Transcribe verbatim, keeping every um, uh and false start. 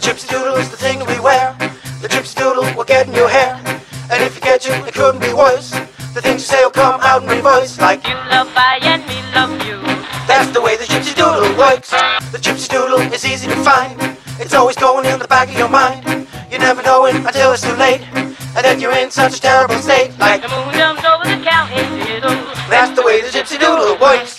gypsy doodle is the thing to beware. The gypsy doodle will get in your hair, and if you catch it, it couldn't be worse. The things you say will come out in reverse, like you love I and me love you. That's the way the gypsy doodle works. The gypsy doodle is easy to find. It's always going in the back of your mind. You never know it until it's too late, and then you're in such a terrible state, like the moon jumps over the county fiddle. That's the way the gypsy doodle works.